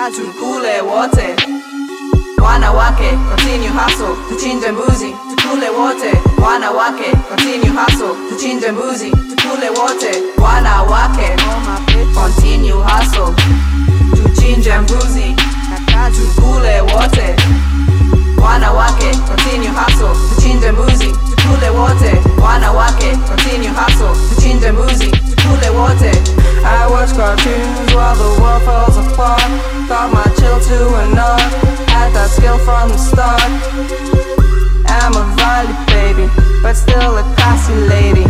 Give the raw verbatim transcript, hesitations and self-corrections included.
tukule wote. Wanawake continue hustle, tuchinje mbuzi, tukule wote. Wanawake continue hustle, tuchinje mbuzi, tukule wote. Wanawake continue hustle, tuchinje mbuzi, tukule wote. Wanawake continue hustle, tuchinje mbuzi, tukule wote. Wanawake continue hustle, tuchinje mbuzi, tukule wote. I watch cartoons while the world falls apart. Thought my chill to enough, had that skill from the start. I'm a Valley baby, but still a classy lady.